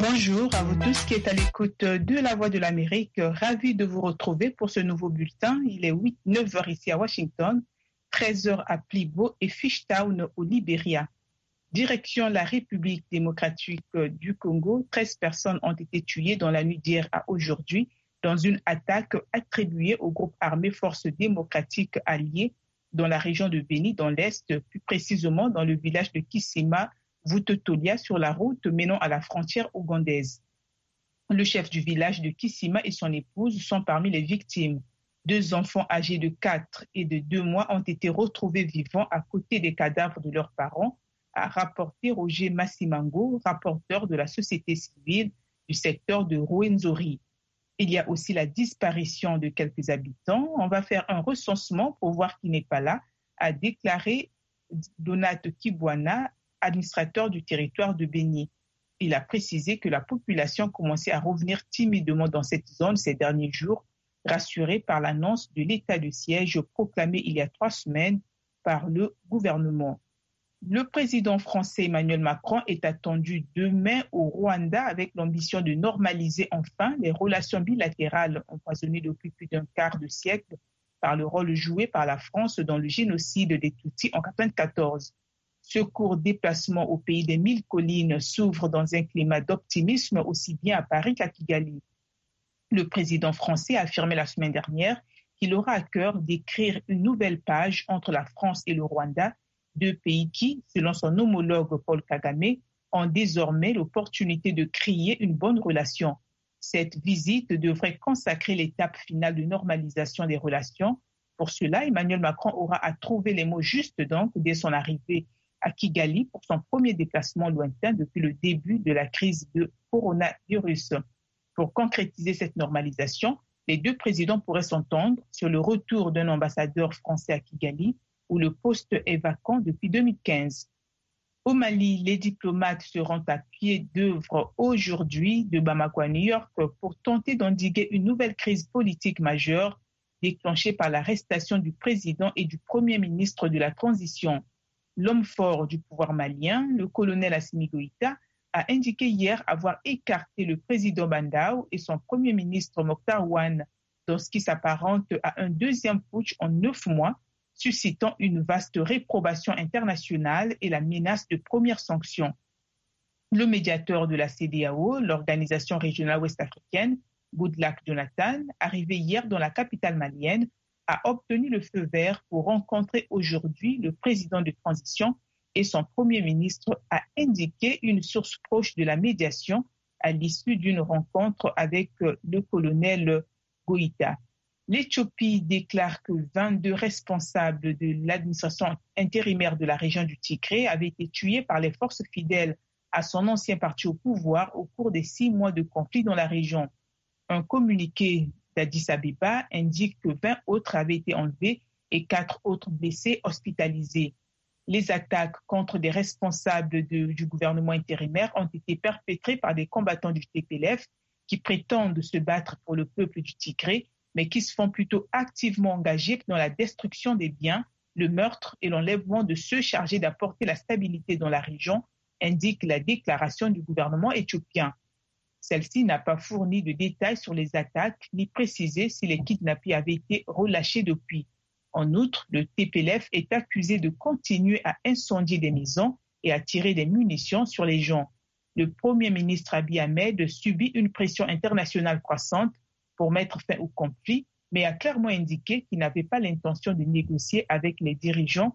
Bonjour à vous tous qui êtes à l'écoute de La Voix de l'Amérique. Ravi de vous retrouver pour ce nouveau bulletin. Il est 9h ici à Washington, 13h à Plibo et Fishtown au Libéria. Direction la République démocratique du Congo, 13 personnes ont été tuées dans la nuit d'hier à aujourd'hui dans une attaque attribuée au groupe armé Forces démocratiques alliées dans la région de Beni, dans l'Est, plus précisément dans le village de Kisima, Vutotolia, sur la route menant à la frontière ougandaise. Le chef du village de Kisima et son épouse sont parmi les victimes. 2 enfants âgés de 4 et de 2 mois ont été retrouvés vivants à côté des cadavres de leurs parents, a rapporté Roger Massimango, rapporteur de la société civile du secteur de Rwenzori. Il y a aussi la disparition de quelques habitants. On va faire un recensement pour voir qui n'est pas là, a déclaré Donato Kibwana, administrateur du territoire de Beni. Il a précisé que la population commençait à revenir timidement dans cette zone ces derniers jours, rassurée par l'annonce de l'état de siège proclamé il y a 3 semaines par le gouvernement. Le président français Emmanuel Macron est attendu demain au Rwanda avec l'ambition de normaliser enfin les relations bilatérales empoisonnées depuis plus d'un quart de siècle par le rôle joué par la France dans le génocide des Tutsis en 1994. Ce court déplacement au pays des 1000 collines s'ouvre dans un climat d'optimisme aussi bien à Paris qu'à Kigali. Le président français a affirmé la semaine dernière qu'il aura à cœur d'écrire une nouvelle page entre la France et le Rwanda, 2 pays qui, selon son homologue Paul Kagame, ont désormais l'opportunité de créer une bonne relation. Cette visite devrait consacrer l'étape finale de normalisation des relations. Pour cela, Emmanuel Macron aura à trouver les mots justes donc dès son arrivée à Kigali pour son premier déplacement lointain depuis le début de la crise de coronavirus. Pour concrétiser cette normalisation, les 2 présidents pourraient s'entendre sur le retour d'un ambassadeur français à Kigali, où le poste est vacant depuis 2015. Au Mali, les diplomates seront à pied d'œuvre aujourd'hui de Bamako à New York pour tenter d'endiguer une nouvelle crise politique majeure déclenchée par l'arrestation du président et du premier ministre de la transition. L'homme fort du pouvoir malien, le colonel Assimi Goïta, a indiqué hier avoir écarté le président Bandao et son premier ministre Mokhtar Ouane dans ce qui s'apparente à un deuxième putsch en 9 mois, suscitant une vaste réprobation internationale et la menace de premières sanctions. Le médiateur de la CEDEAO, l'organisation régionale ouest-africaine, Goodluck Jonathan, arrivé hier dans la capitale malienne, a obtenu le feu vert pour rencontrer aujourd'hui le président de transition et son premier ministre, a indiqué une source proche de la médiation à l'issue d'une rencontre avec le colonel Goïta. L'Éthiopie déclare que 22 responsables de l'administration intérimaire de la région du Tigré avaient été tués par les forces fidèles à son ancien parti au pouvoir au cours des 6 mois de conflit dans la région. Un communiqué d'Addis Abeba indique que 20 autres avaient été enlevés et 4 autres blessés hospitalisés. Les attaques contre des responsables du gouvernement intérimaire ont été perpétrées par des combattants du TPLF qui prétendent se battre pour le peuple du Tigré, mais qui se font plutôt activement engagés dans la destruction des biens, le meurtre et l'enlèvement de ceux chargés d'apporter la stabilité dans la région, indique la déclaration du gouvernement éthiopien. Celle-ci n'a pas fourni de détails sur les attaques ni précisé si les kidnappés avaient été relâchés depuis. En outre, le TPLF est accusé de continuer à incendier des maisons et à tirer des munitions sur les gens. Le Premier ministre Abiy Ahmed subit une pression internationale croissante pour mettre fin au conflit, mais a clairement indiqué qu'il n'avait pas l'intention de négocier avec les dirigeants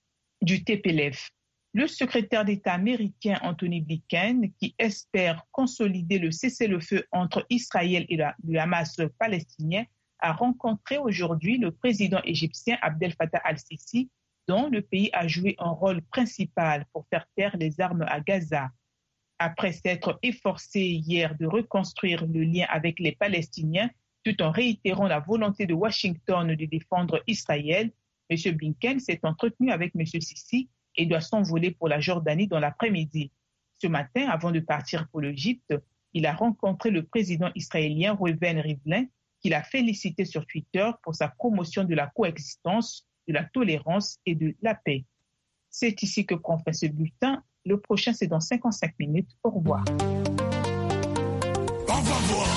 du TPLF. Le secrétaire d'État américain Anthony Blinken, qui espère consolider le cessez-le-feu entre Israël et le Hamas palestinien, a rencontré aujourd'hui le président égyptien Abdel Fattah al-Sisi, dont le pays a joué un rôle principal pour faire taire les armes à Gaza. Après s'être efforcé hier de reconstruire le lien avec les Palestiniens, tout en réitérant la volonté de Washington de défendre Israël, M. Blinken s'est entretenu avec M. Sisi et doit s'envoler pour la Jordanie dans l'après-midi. Ce matin, avant de partir pour l'Égypte, il a rencontré le président israélien Reuven Rivlin, qu'il a félicité sur Twitter pour sa promotion de la coexistence, de la tolérance et de la paix. C'est ici que prend fin ce bulletin. Le prochain, c'est dans 55 minutes. Au revoir. va voir.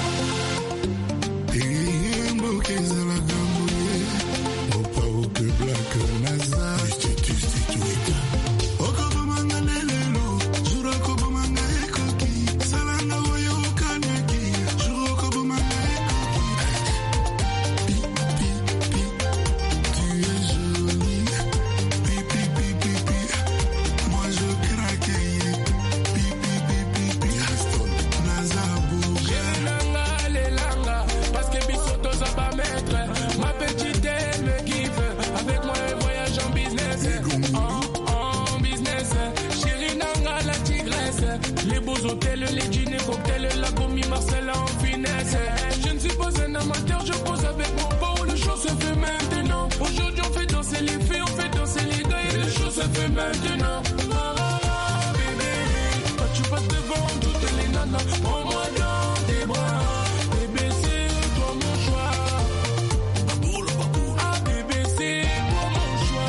Les dîners, cocktails, la gommie, Marcel en finesse. Je ne suis pas un amateur, je pose avec mon beau. Le show se fait maintenant. Aujourd'hui, on fait danser les filles, on fait danser les gars. Et le show se fait maintenant. Bébé, quand tu passes devant toutes les nanas, prends-moi dans tes bras. Bébé, c'est toi mon choix. Ah, bébé, c'est toi mon choix.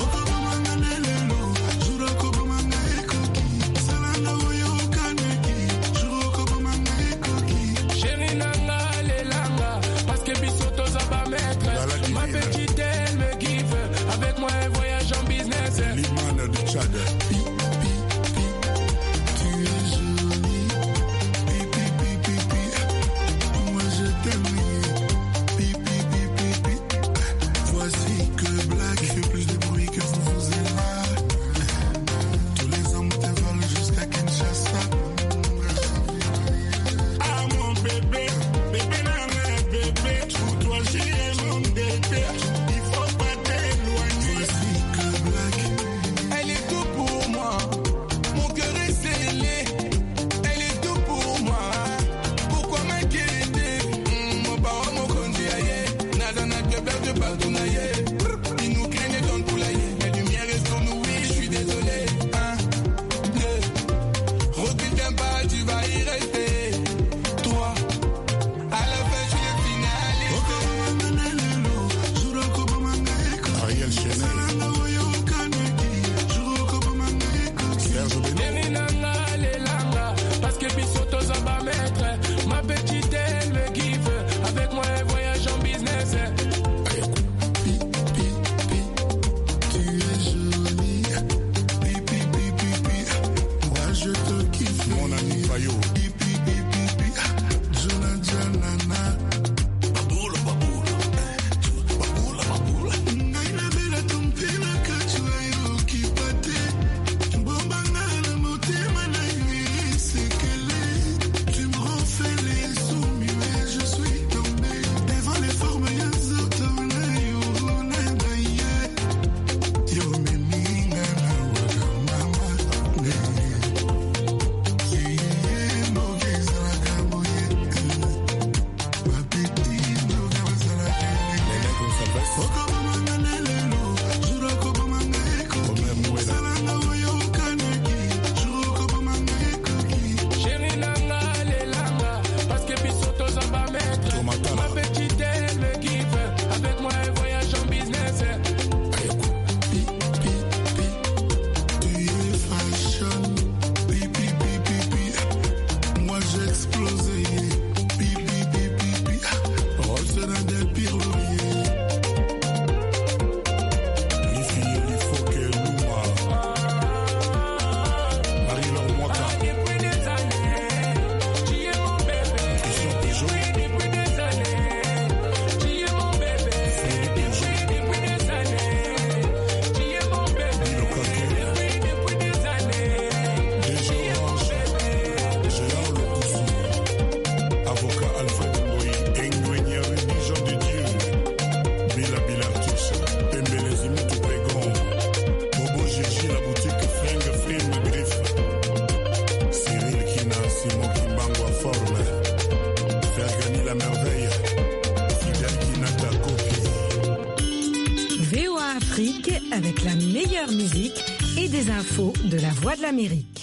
Ma petite, elle me kiffe. Avec moi, elle voyage en business. L'imane du Tchad. Tu es jolie. Moi, je t'aime. Voici que Black fait plus de bruit que vous êtes là. Tous les hommes te veulent jusqu'à Kinshasa. Ah, mon bébé. Bébé, bébé. Trouve-toi, j'ai mon bébé. Il faut pas t'éloigner. Voici que Black. Elle est tout pour moi. Mon cœur est scellé. Elle est tout pour moi. Pourquoi m'inquiéter? Mon parent, mon conduit aïe. Nazana que perdre de partout naïe. Ils nous craignent dans le poulailler. La lumière est sur nous, oui, je suis désolé. 1, 2. Recule d'un pas, tu vas y rester. 3. À la fin, je suis le finale. Ariel Chenet. Serge Benoît. Parce que Bissoto ça va mettre. Ma petite elle me kiffe. Avec moi elle voyage en business. Tu es jolie. Moi je te kiffe. Mon ami Payo. Jonathan. Baboula. Ngainabela tumpila kachwa yoki pate. Bombanga le motema na sekele. Tu me refais les soumis mais je suis tombé. Devant les formes yazoto na yo na baye. Yo meninga na wakamama. Chérie nanga lelanga. Parce que Bissoto ça va mettre. Ma petite elle me kiffe. Avec moi elle voyage en business. Tu es fashion, moi j'ai explosé, Rolls dans des pyroliers. Les filles, il faut qu'elles nous Marie-Laure Mwaka. Depuis des années, tu es mon bébé. Christian Peugeot. Depuis des années, tu es mon bébé. Depuis des années, tu es mon bébé. Le coquet. Depuis des années, DG Orange. Gérard Lokousou. Avocat Alfred Ngoyi. Engouenière, Jean de Dieu. Bila Artus. Pembelezi Moutou Pégon. Bobo Gigi, la boutique Fringue Film Griffe. Cyril Kina, Simon Kimbango à forme. Fergani la merveille. Fidel Kina ta copie. VOA Afrique avec la meilleure musique et des infos de la Voix de l'Amérique.